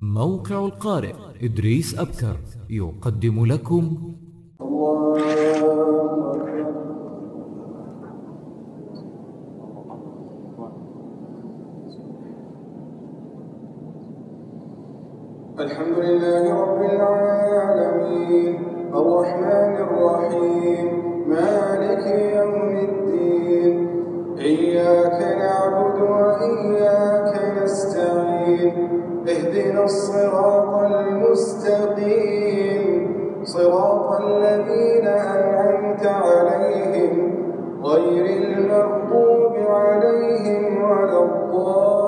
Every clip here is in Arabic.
موقع القارئ إدريس أبكر يقدم لكم الحمد لله رب العالمين الرحمن الرحيم مالك يوم الدين إياك نعبد وإياك نستعين اهدنا الصراط المستقيم صراط الذين أنعمت عليهم غير المغضوب عليهم ولا الضالين.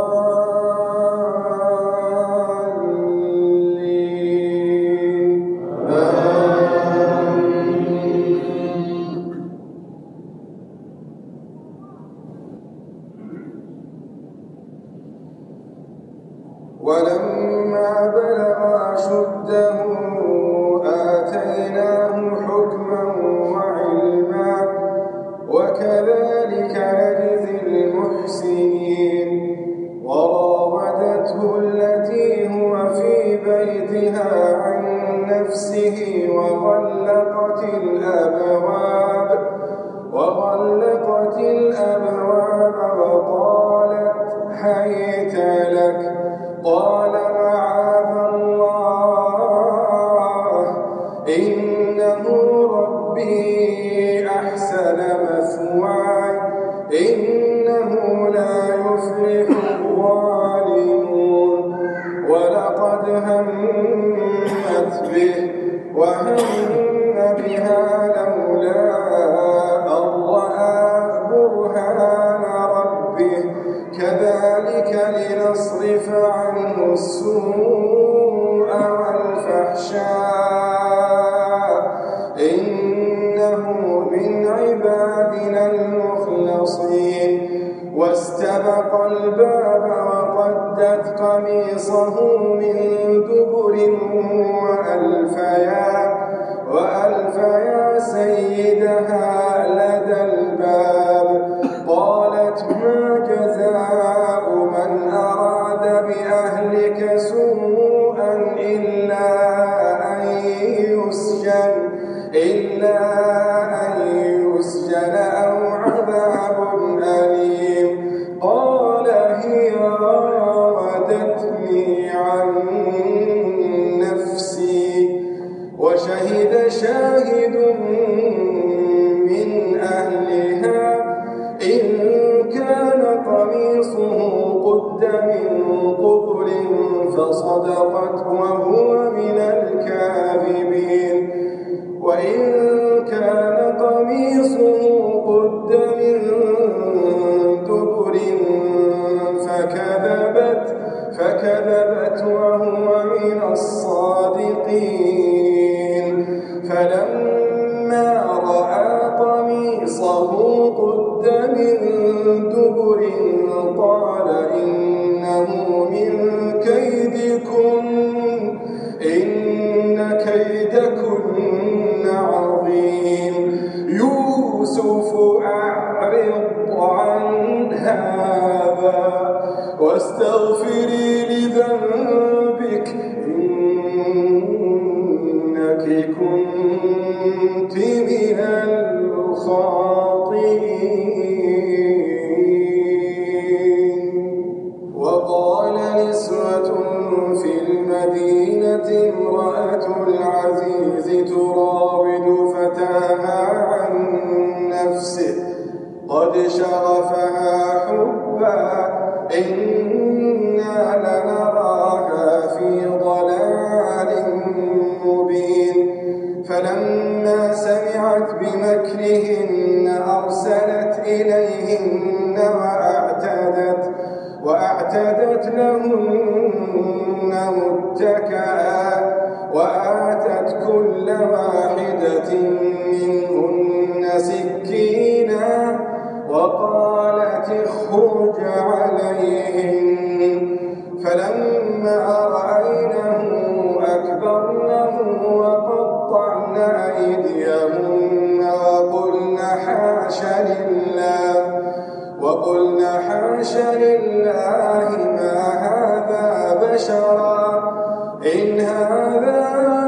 ولما بلغ أشده آتيناه حكما وعلما وكذلك نجزي المحسنين. وراودته التي هو في بيتها عن نفسه وغلقت الأبواب وقالت هيت لك قال معاذ الله إنه ربي أحسن مثواي إنه لا يفلح الظالمون. ولقد همت به وهم بها لولا أن رأى برهان ربه كذلك لنصرف عنه السوء والفحشاء إنه من عبادنا المخلصين. واستبق الباب وقدت قميصه من دبر وألف يا سيدها لدى الباب. قالت ما جزاء من أراد بأهلك سوءا إلا أن يسجن أو عذاب أليم. قال هي راودتني عن نفسي وشهد شاهد من أهلها إن كان قميصه قد من قبل فصدقت وهو من الكاذبين. وإن كان قميصه قد من دبر فكذبت وهو من الصادقين. فلما رأى قميصه قد من دبر قال إنه من كيدكن إن كيدكن عظيم. يوسف أعرض عن هذا واستغفري لذنبك إنك كنت من الخاطئين. وقال نسوة في المدينة امرأة العزيز تراود فتاها عن نفسه قد شغفها حبا إنا لنراها في ضلال مبين. فلما سمعت بمكرهن أرسلت إليهن وأعتدت لهن متكئا وآتت كل واحدة منهن سكينا وقالت اخرج عليهن. فلما رأينه أكبرنه وقطعن أيديهن وقلن حاش لله ما هذا بشرا إن هذا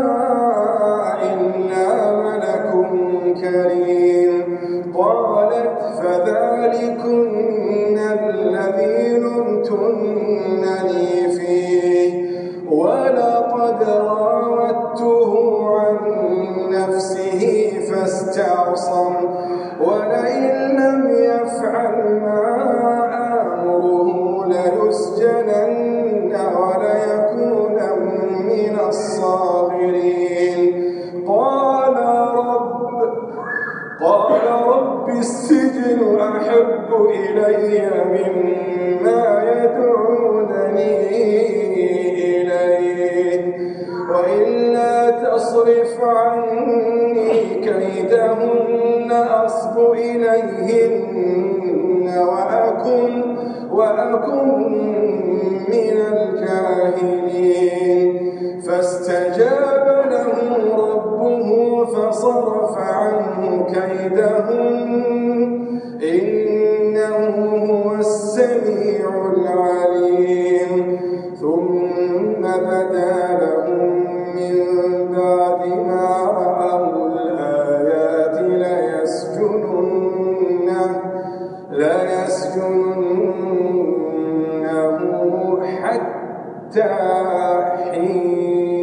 إلا ملك كريم. قالت فذلكن الذي لمتنني فيه ولقد راودته عن نفسه فاستعصم ولئن لم يفعل ما آمره ليسجنن وليكونا من الصاغرين. قال رب السجن أحب إلي مما يدعونني إليه وإلا تصرف عني كيدهن أصب إليهن وأكن من الجاهلين. فاستجاب له ربه فصرف عنه كيدهن إنه هو السميع العليم. ثم بدا لهم من بعد ما رأوا الآيات ليسجننه حتى حين.